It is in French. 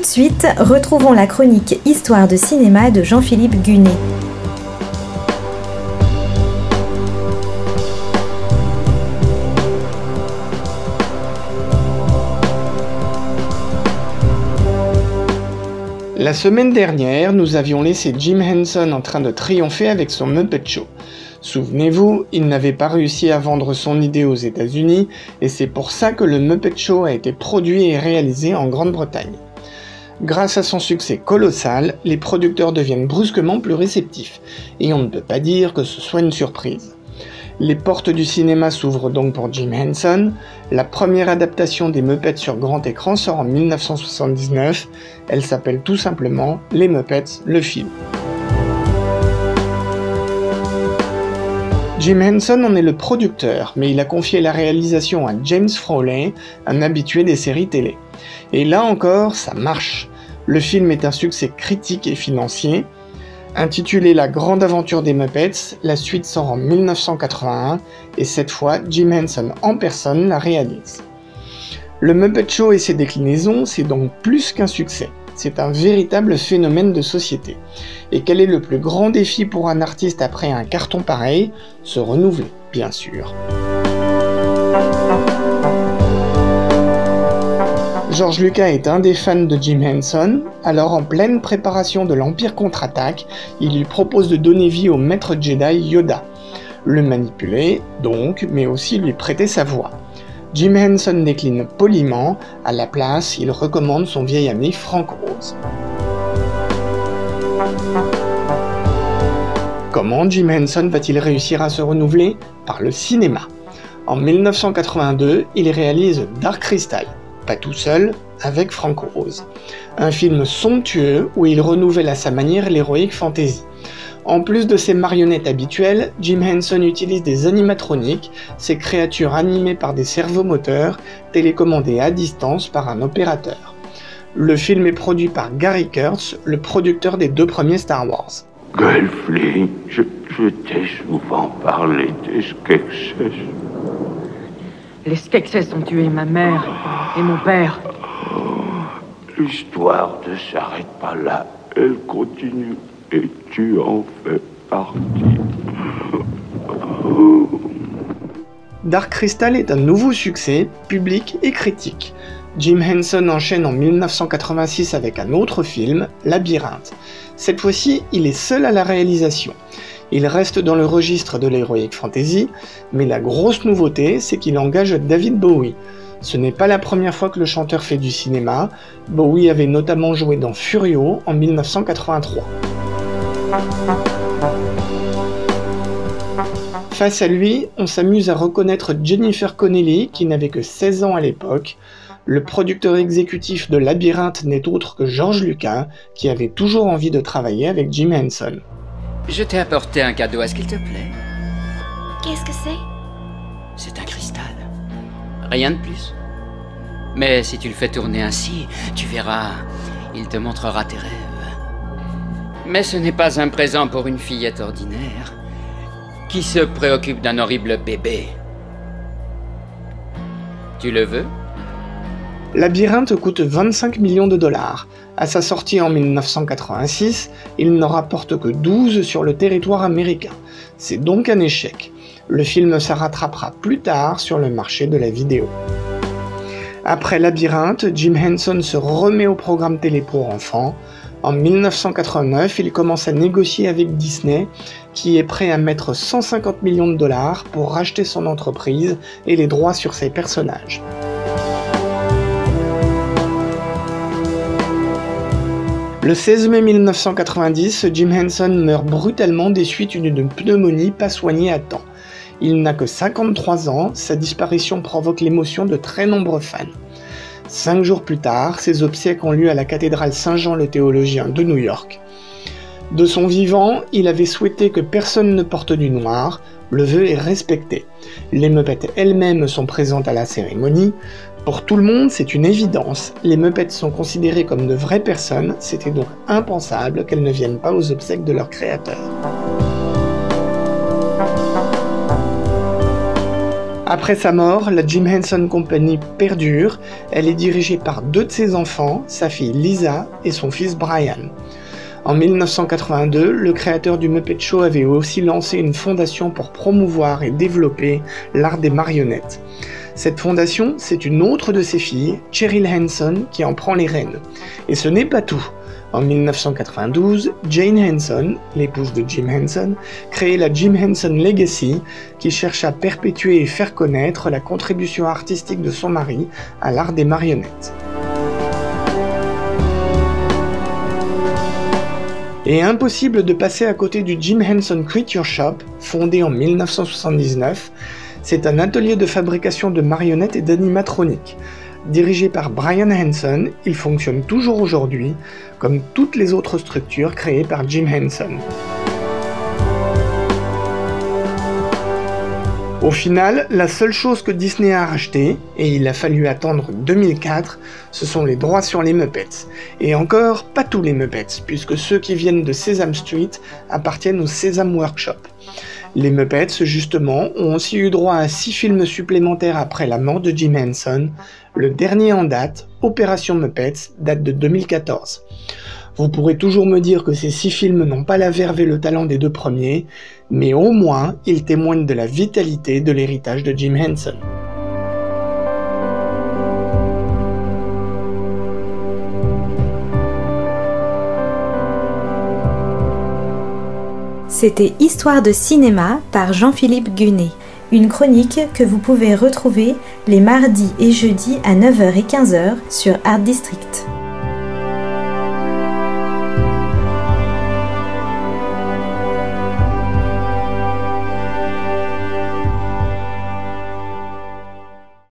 de suite, retrouvons la chronique Histoire de cinéma de Jean-Philippe Gunet. La semaine dernière, nous avions laissé Jim Henson en train de triompher avec son Muppet Show. Souvenez-vous, il n'avait pas réussi à vendre son idée aux États-Unis et c'est pour ça que le Muppet Show a été produit et réalisé en Grande-Bretagne. Grâce à son succès colossal, les producteurs deviennent brusquement plus réceptifs et on ne peut pas dire que ce soit une surprise. Les portes du cinéma s'ouvrent donc pour Jim Henson. La première adaptation des Muppets sur grand écran sort en 1979. Elle s'appelle tout simplement Les Muppets, le film. Jim Henson en est le producteur, mais il a confié la réalisation à James Frawley, un habitué des séries télé. Et là encore, ça marche. Le film est un succès critique et financier. Intitulé La Grande Aventure des Muppets, la suite sort en 1981 et cette fois, Jim Henson en personne la réalise. Le Muppet Show et ses déclinaisons, c'est donc plus qu'un succès. C'est un véritable phénomène de société. Et quel est le plus grand défi pour un artiste après un carton pareil ? Se renouveler, bien sûr. George Lucas est un des fans de Jim Henson, alors en pleine préparation de l'Empire contre-attaque, il lui propose de donner vie au maître Jedi Yoda. Le manipuler, donc, mais aussi lui prêter sa voix. Jim Henson décline poliment, à la place, il recommande son vieil ami Frank Oz. Comment Jim Henson va-t-il réussir à se renouveler ? Par le cinéma. En 1982, il réalise Dark Crystal. Pas tout seul, avec Frank Oz. Un film somptueux où il renouvelle à sa manière l'heroic fantasy. En plus de ses marionnettes habituelles, Jim Henson utilise des animatroniques, ces créatures animées par des servomoteurs, télécommandées à distance par un opérateur. Le film est produit par Gary Kurtz, le producteur des 2 premiers Star Wars. Gelfling, je t'ai souvent parlé des Skeksis. Les Skeksis ont tué ma mère et mon père. L'histoire ne s'arrête pas là, elle continue et tu en fais partie. Dark Crystal est un nouveau succès, public et critique. Jim Henson enchaîne en 1986 avec un autre film, Labyrinthe. Cette fois-ci, il est seul à la réalisation. Il reste dans le registre de l'heroic fantasy, mais la grosse nouveauté, c'est qu'il engage David Bowie. Ce n'est pas la première fois que le chanteur fait du cinéma, Bowie avait notamment joué dans Furio en 1983. Face à lui, on s'amuse à reconnaître Jennifer Connelly, qui n'avait que 16 ans à l'époque. Le producteur exécutif de Labyrinthe n'est autre que George Lucas, qui avait toujours envie de travailler avec Jim Henson. Je t'ai apporté un cadeau, est-ce qu'il te plaît ? Qu'est-ce que c'est ? C'est un cristal. Rien de plus. Mais si tu le fais tourner ainsi, tu verras, il te montrera tes rêves. Mais ce n'est pas un présent pour une fillette ordinaire qui se préoccupe d'un horrible bébé. Tu le veux ? Labyrinthe coûte 25 millions de dollars. À sa sortie en 1986, il n'en rapporte que 12 sur le territoire américain. C'est donc un échec. Le film se rattrapera plus tard sur le marché de la vidéo. Après Labyrinthe, Jim Henson se remet au programme télé pour enfants. En 1989, il commence à négocier avec Disney, qui est prêt à mettre 150 millions de dollars pour racheter son entreprise et les droits sur ses personnages. Le 16 mai 1990, Jim Henson meurt brutalement des suites d'une pneumonie pas soignée à temps. Il n'a que 53 ans, sa disparition provoque l'émotion de très nombreux fans. 5 jours plus tard, ses obsèques ont lieu à la cathédrale Saint-Jean le Théologien de New York. De son vivant, il avait souhaité que personne ne porte du noir, le vœu est respecté. Les Muppets elles-mêmes sont présentes à la cérémonie. Pour tout le monde, c'est une évidence, les Muppets sont considérées comme de vraies personnes, c'était donc impensable qu'elles ne viennent pas aux obsèques de leur créateur. Après sa mort, la Jim Henson Company perdure. Elle est dirigée par 2 de ses enfants, sa fille Lisa et son fils Brian. En 1982, le créateur du Muppet Show avait aussi lancé une fondation pour promouvoir et développer l'art des marionnettes. Cette fondation, c'est une autre de ses filles, Cheryl Henson, qui en prend les rênes. Et ce n'est pas tout. En 1992, Jane Henson, l'épouse de Jim Henson, crée la Jim Henson Legacy, qui cherche à perpétuer et faire connaître la contribution artistique de son mari à l'art des marionnettes. Et impossible de passer à côté du Jim Henson Creature Shop, fondé en 1979. C'est un atelier de fabrication de marionnettes et d'animatroniques. Dirigé par Brian Henson, il fonctionne toujours aujourd'hui, comme toutes les autres structures créées par Jim Henson. Au final, la seule chose que Disney a rachetée, et il a fallu attendre 2004, ce sont les droits sur les Muppets. Et encore, pas tous les Muppets, puisque ceux qui viennent de Sesame Street appartiennent au Sesame Workshop. Les Muppets, justement, ont aussi eu droit à 6 films supplémentaires après la mort de Jim Henson. Le dernier en date, Opération Muppets, date de 2014. Vous pourrez toujours me dire que ces 6 films n'ont pas la verve et le talent des 2 premiers, mais au moins, ils témoignent de la vitalité de l'héritage de Jim Henson. C'était Histoire de cinéma par Jean-Philippe Gunet, une chronique que vous pouvez retrouver les mardis et jeudis à 9h et 15h sur Art District.